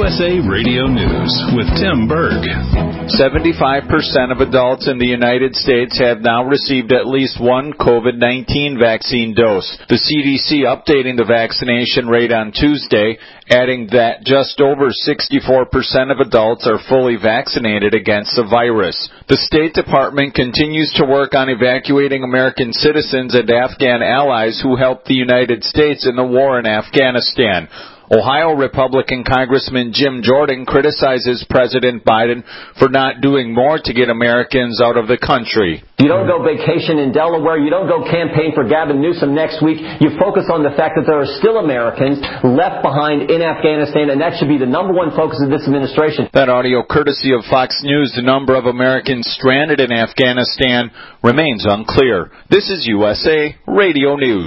USA Radio News with Tim Berg. 75% of adults in the United States have now received at least one COVID-19 vaccine dose. The CDC updating the vaccination rate on Tuesday, adding that just over 64% of adults are fully vaccinated against the virus. The State Department continues to work on evacuating American citizens and Afghan allies who helped the United States in the war in Afghanistan. Ohio Republican Congressman Jim Jordan criticizes President Biden for not doing more to get Americans out of the country. You don't go vacation in Delaware. You don't go campaign for Gavin Newsom next week. You focus on the fact that there are still Americans left behind in Afghanistan, and that should be the number one focus of this administration. That audio courtesy of Fox News. The number of Americans stranded in Afghanistan remains unclear. This is USA Radio News.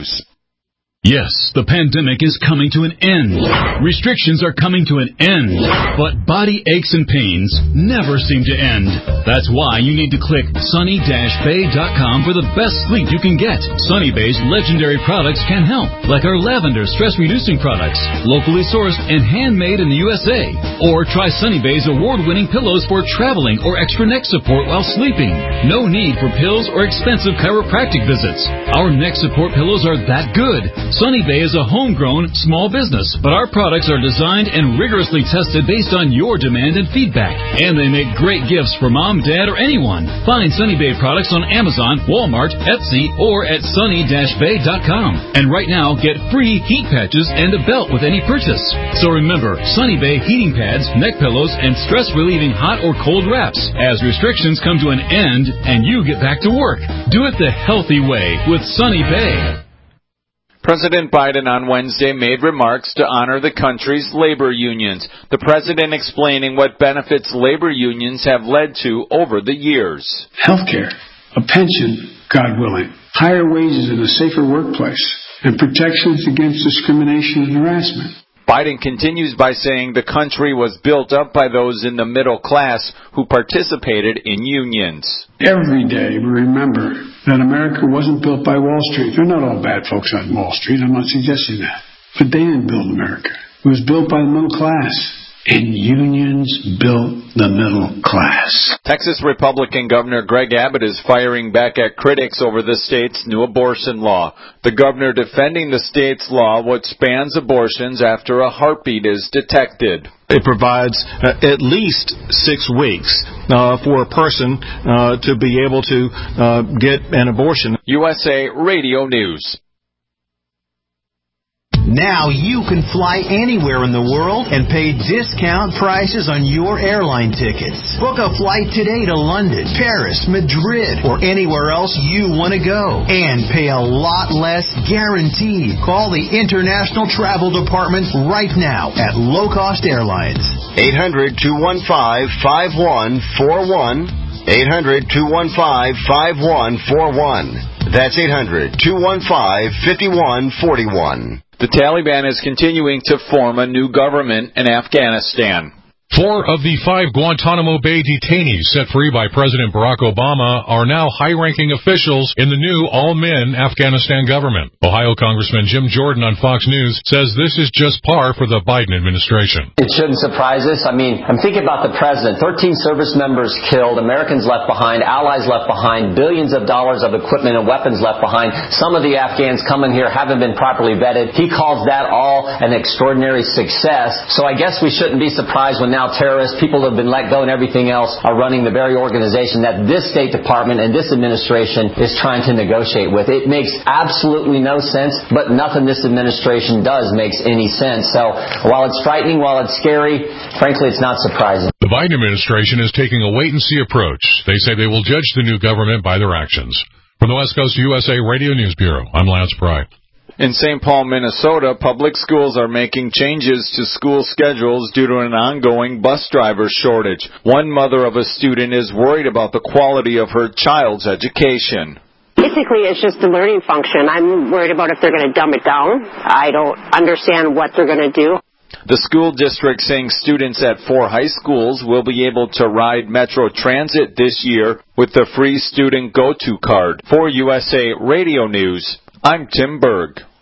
Yes, the pandemic is coming to an end. Restrictions are coming to an end. But body aches and pains never seem to end. That's why you need to click sunny-bay.com for the best sleep you can get. Sunny Bay's legendary products can help, like our lavender stress-reducing products, locally sourced and handmade in the USA. Or try Sunny Bay's award-winning pillows for traveling or extra neck support while sleeping. No need for pills or expensive chiropractic visits. Our neck support pillows are that good. Sunny Bay is a homegrown, small business, but our products are designed and rigorously tested based on your demand and feedback. And they make great gifts for mom, dad, or anyone. Find Sunny Bay products on Amazon, Walmart, Etsy, or at sunny-bay.com. And right now, get free heat patches and a belt with any purchase. So remember, Sunny Bay heating pads, neck pillows, and stress-relieving hot or cold wraps as restrictions come to an end and you get back to work. Do it the healthy way with Sunny Bay. President Biden on Wednesday made remarks to honor the country's labor unions. The president explaining what benefits labor unions have led to over the years. Healthcare, a pension, God willing, higher wages and a safer workplace, and protections against discrimination and harassment. Biden continues by saying the country was built up by those in the middle class who participated in unions. Every day we remember that America wasn't built by Wall Street. They're not all bad folks on Wall Street. I'm not suggesting that. But they didn't build America. It was built by the middle class. And unions built the middle class. Texas Republican Governor Greg Abbott is firing back at critics over the state's new abortion law. The governor defending the state's law, which bans abortions after a heartbeat is detected. It provides at least 6 weeks for a person to be able to get an abortion. USA Radio News. Now you can fly anywhere in the world and pay discount prices on your airline tickets. Book a flight today to London, Paris, Madrid, or anywhere else you want to go. And pay a lot less guaranteed. Call the International Travel Department right now at Low Cost Airlines. 800-215-5141. 800-215-5141. That's 800-215-5141. The Taliban is continuing to form a new government in Afghanistan. 4 of the 5 Guantanamo Bay detainees set free by President Barack Obama are now high-ranking officials in the new all-men Afghanistan government. Ohio Congressman Jim Jordan on Fox News says this is just par for the Biden administration. It shouldn't surprise us. I mean, I'm thinking about the president. 13 service members killed, Americans left behind, allies left behind, billions of dollars of equipment and weapons left behind. Some of the Afghans coming here haven't been properly vetted. He calls that all an extraordinary success. So I guess we shouldn't be surprised when now terrorists, people who have been let go and everything else are running the very organization that this State Department and this administration is trying to negotiate with. It makes absolutely no sense, but nothing this administration does makes any sense. So while it's frightening, while it's scary, frankly, it's not surprising. The Biden administration is taking a wait-and-see approach. They say they will judge the new government by their actions. From the West Coast USA Radio News Bureau, I'm Lance Pry. In St. Paul, Minnesota, public schools are making changes to school schedules due to an ongoing bus driver shortage. One mother of a student is worried about the quality of her child's education. Basically, it's just the learning function. I'm worried about if they're going to dumb it down. I don't understand what they're going to do. The school district saying students at 4 high schools will be able to ride Metro Transit this year with the free student go-to card. For USA Radio News, I'm Tim Berg.